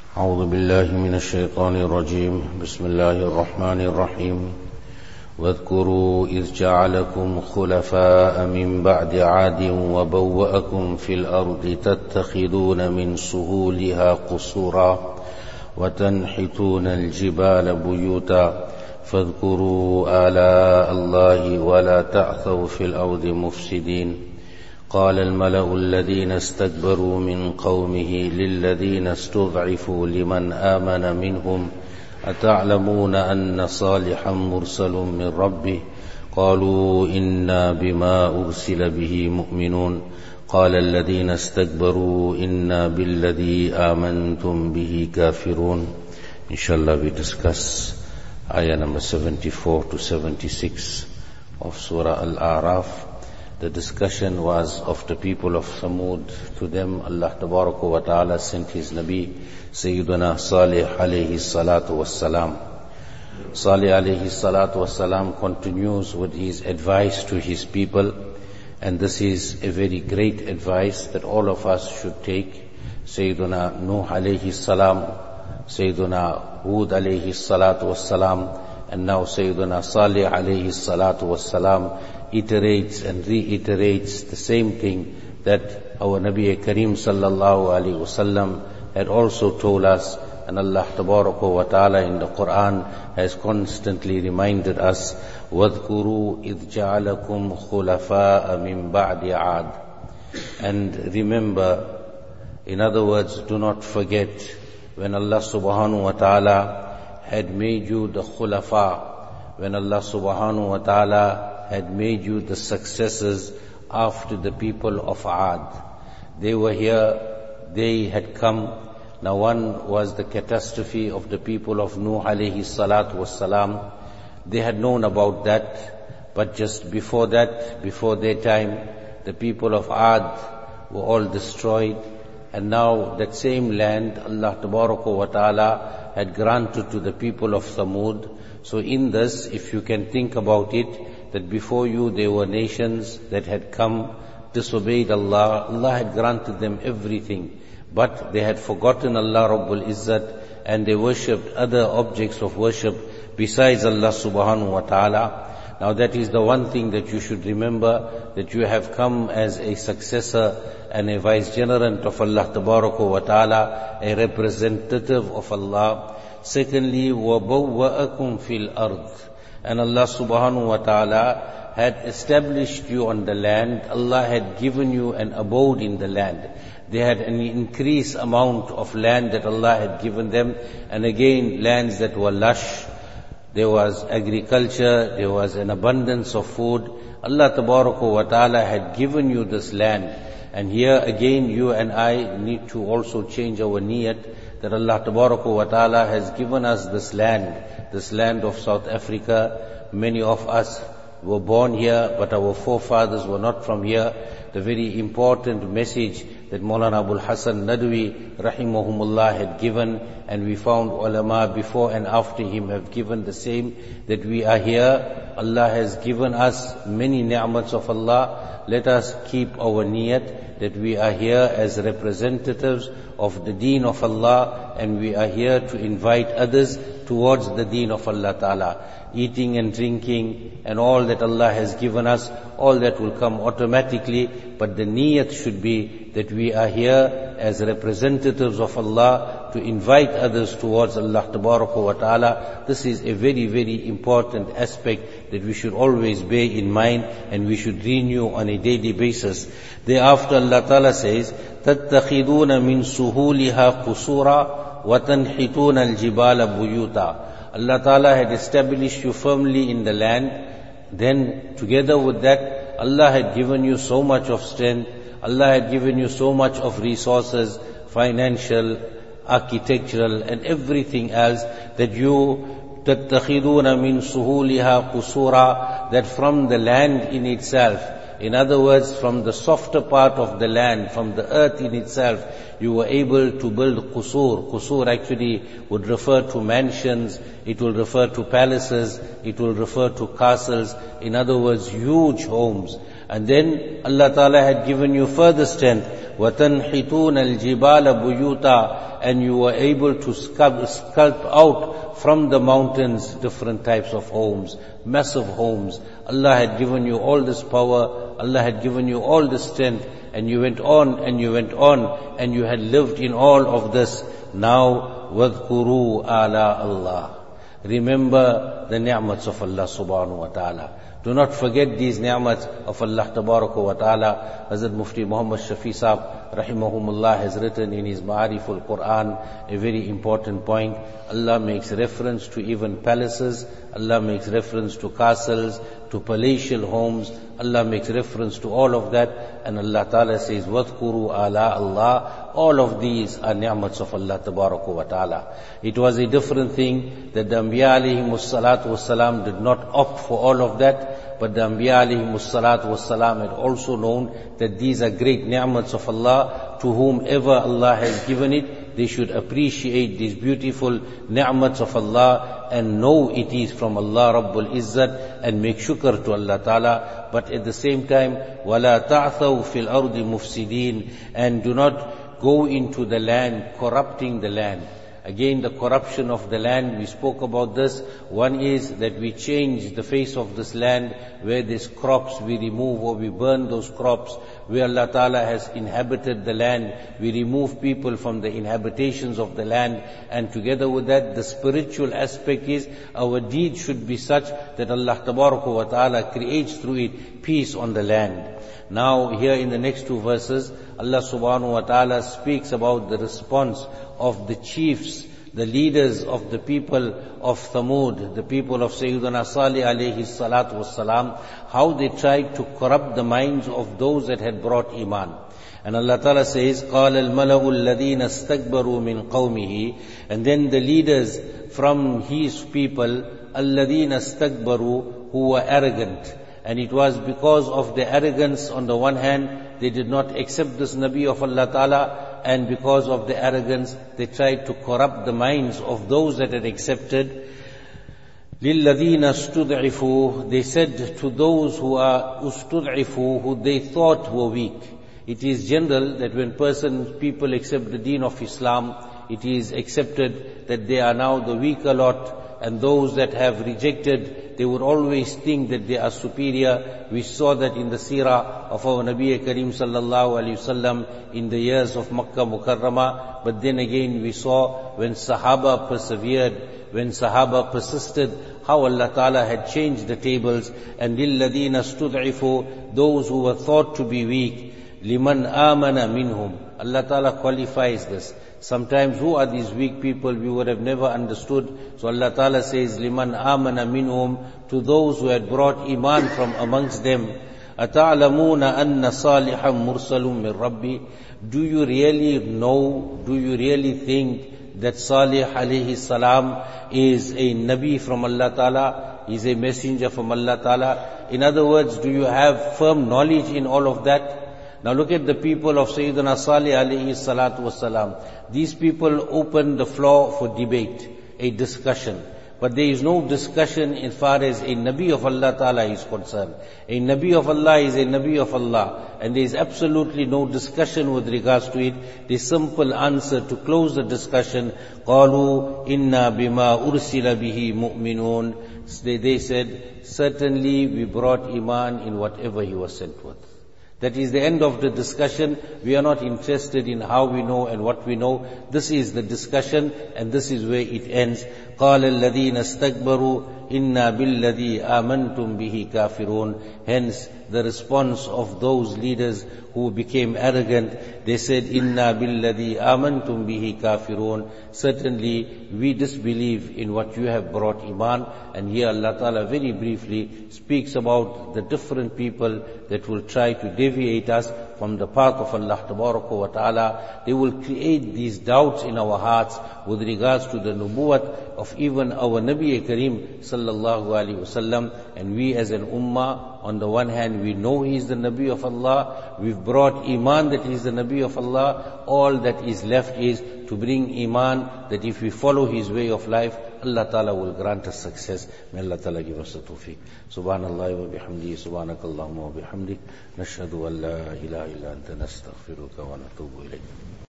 أعوذ بالله من الشيطان الرجيم بسم الله الرحمن الرحيم واذكروا إذ جعلكم خلفاء من بعد عاد وبوأكم في الأرض تتخذون من سهولها قصورا وتنحتون الجبال بيوتا فاذكروا آلاء الله ولا تعثوا في الأرض مفسدين قال الملأ الذين استكبروا من قومه للذين استضعفوا لمن آمن منهم أتعلمون أن صالحا مرسل من ربه قالوا إنا بما أرسل به مؤمنون قال الذين استكبروا إنا بالذي آمنتم به كافرون. Inshallah we discuss ayah number 74 to 76 of Surah Al-A'raf. The discussion was of the people of Samud. To them Allah Tabaraka wa Ta'ala sent His Nabi Sayyiduna Salih alayhi salatu wassalam. Salih alayhi salatu wassalam continues with his advice to his people, and this is a very great advice that all of us should take. Sayyiduna Nuh alayhi salam, Sayyiduna Hud alayhi salatu wassalam, and now Sayyiduna Salih alayhi salatu wassalam iterates and reiterates the same thing that our Nabi Kareem sallallahu alayhi wasallam had also told us, and Allah Tabaraka wa Ta'ala in the Quran has constantly reminded us, وَاذْكُرُوا إِذْ جَعَلَكُمْ خُلَفَاءَ مِنْ بَعْدِ عَادٍ. And remember, in other words, do not forget when Allah subhanahu wa ta'ala had made you the khulafa, when Allah subhanahu wa ta'ala had made you the successors after the people of Aad. They were here, they had come. Now one was the catastrophe of the people of Nuh alayhi salatu wassalam. They had known about that, but just before that, before their time, the people of Aad were all destroyed. And now that same land, Allah Tabaraka wa Ta'ala had granted to the people of Samud. So in this, if you can think about it, that before you there were nations that had come, disobeyed Allah. Allah had granted them everything, but they had forgotten Allah Rabbul Izzat, and they worshipped other objects of worship besides Allah subhanahu wa ta'ala. Now that is the one thing that you should remember, that you have come as a successor and a vicegerent of Allah Tabaraka wa Ta'ala, a representative of Allah. Secondly, وَبَوَّأَكُمْ فِي الْأَرْضِ. And Allah subhanahu wa ta'ala had established you on the land. Allah had given you an abode in the land. They had an increased amount of land that Allah had given them. And again, lands that were lush. There was agriculture. There was an abundance of food. Allah tabaraka wa ta'ala had given you this land. And here again, you and I need to also change our niyat, that Allah tabaraka wa ta'ala has given us this land of South Africa. Many of us were born here, but our forefathers were not from here. The very important message that Maulana Abul Hasan Nadwi rahimahumullah had given, and we found ulama before and after him have given the same, that we are here. Allah has given us many ni'mats of Allah. Let us keep our niyat that we are here as representatives of the deen of Allah, and we are here to invite others towards the deen of Allah Ta'ala. Eating and drinking and all that Allah has given us, all that will come automatically, but the niyat should be that we are here as representatives of Allah to invite others towards Allah Tabaraka wa Ta'ala. This is a very, very important aspect that we should always bear in mind, and we should renew on a daily basis. Thereafter Allah Ta'ala says, تَتَّخِذُونَ مِن سُهُولِهَا قُصُورًا وَتَنْحِتُونَ الْجِبَالَ بُيُوتًا. Allah Ta'ala had established you firmly in the land. Then together with that, Allah had given you so much of strength. Allah had given you so much of resources, financial, architectural, and everything else, that you تَتَّخِذُونَ مِن سُهُولِهَا قُصُورًا, that from the land in itself, in other words, from the softer part of the land, from the earth in itself, you were able to build qusur. Qusur actually would refer to mansions, it will refer to palaces, it will refer to castles. In other words, huge homes. And then Allah Ta'ala had given you further strength. وَتَنْحِتُونَ الْجِبَالَ بُيُوتًا, and you were able to sculpt out from the mountains different types of homes, massive homes. Allah had given you all this power, Allah had given you all this strength, and you went on and you went on, and you had lived in all of this. Now, وَاذْكُرُوا آلَاءَ اللَّهِ, remember the ni'mats of Allah subhanahu wa ta'ala. Do not forget these ni'mats of Allah tabaraka wa ta'ala. Hazrat Mufti Muhammad Shafi Sahab rahimahumullah has written in his Ma'ariful Quran a very important point. Allah makes reference to even palaces, Allah makes reference to castles, to palatial homes, Allah makes reference to all of that, and Allah Ta'ala says, وَاذْكُرُوا آلَاءَ اللَّهِ. All of these are ni'mats of Allah Tabaraka wa Ta'ala. It was a different thing that the Anbiya alayhimus salatu wassalam did not opt for all of that, but the Anbiya alayhimus salatu wassalam had also known that these are great ni'mats of Allah. To whomever Allah has given it, they should appreciate these beautiful ni'mats of Allah and know it is from Allah Rabbul Izzat and make shukr to Allah Ta'ala. But at the same time, وَلَا تَعْثَوْا فِي الْأَرْضِ مُفْسِدِينَ, and do not go into the land corrupting the land. Again, the corruption of the land, we spoke about this. One is that we change the face of this land. Where there's crops, we remove or we burn those crops. Where Allah Ta'ala has inhabited the land, we remove people from the inhabitations of the land. And together with that, the spiritual aspect is our deed should be such that Allah Ta'ala creates through it peace on the land. Now, here in the next two verses, Allah Subhanahu wa Ta'ala speaks about the response of the chiefs, the leaders of the people of Thamud, the people of Sayyidina Salih alayhi salatu wassalam, how they tried to corrupt the minds of those that had brought Iman. And Allah Ta'ala says, قَالَ الْمَلَأُ الَّذِينَ اسْتَكْبَرُوا مِنْ قَوْمِهِ, and then the leaders from his people, الَّذِينَ اسْتَكْبَرُوا, who were arrogant. And it was because of the arrogance on the one hand, they did not accept this Nabi of Allah Ta'ala, and because of the arrogance, they tried to corrupt the minds of those that had accepted. لِلَّذِينَ اسْتُضْعِفُوا, they said to those who are ustud'ifu, who they thought were weak. It is general that when people accept the deen of Islam, it is accepted that they are now the weaker lot, and those that have rejected, they would always think that they are superior. We saw that in the seerah of our Nabi Kareem sallallahu alayhi wasallam in the years of Makkah Mukarramah. But then again we saw when Sahaba persevered, when Sahaba persisted, how Allah Ta'ala had changed the tables. And لِلَّذِينَ اسْتُضْعِفُوا, those who were thought to be weak, لِمَنْ آمَنَ مِنْهُمْ. Allah Ta'ala qualifies this. Sometimes who are these weak people, we would have never understood. So Allah Ta'ala says, لِمَنْ آمَنَ مِنْهُمْ, to those who had brought Iman from amongst them. أَتَعْلَمُونَ أَنَّ صَالِحًا مُرْسَلٌ مِّن رَبِّي. Do you really know, do you really think that Salih alayhi salam is a Nabi from Allah Ta'ala, is a messenger from Allah Ta'ala? In other words, do you have firm knowledge in all of that? Now look at the people of Sayyidina Salih alayhi salatu wasalam. These people opened the floor for debate, a discussion. But there is no discussion as far as a Nabi of Allah Ta'ala is concerned. A Nabi of Allah is a Nabi of Allah. And there is absolutely no discussion with regards to it. The simple answer to close the discussion, قَالُوا إِنَّا بِمَا أُرْسِلَ بِهِ مُؤْمِنُونَ. They said, certainly we brought Iman in whatever he was sent with. That is the end of the discussion. We are not interested in how we know and what we know. This is the discussion and this is where it ends. قَالَ الَّذِينَ اسْتَكْبَرُوا إِنَّا بِالَّذِي آمَنْتُمْ بِهِ كَافِرُونَ. Hence, the response of those leaders who became arrogant, they said, إِنَّا بِالَّذِي آمَنْتُمْ بِهِ كَافِرُونَ. Certainly, we disbelieve in what you have brought Iman. And here Allah Ta'ala very briefly speaks about the different people that will try to deviate us from the path of Allah wa Ta'ala. They will create these doubts in our hearts with regards to the nubuwwat of even our Nabi Kareem sallallahu alaihi wasallam. And we as an ummah, on the one hand, we know he is the Nabi of Allah. We've brought Iman that he is the Nabi of Allah. All that is left is to bring Iman that if we follow his way of life, Allah Ta'ala will grant us success. May Allah Ta'ala give us the tawfiq. Subhanallah wa bihamdi, subhanakallahumma wa bihamdi, nashhadu an la ilaha illa anta nastaghfiruka wa natubu ilayk.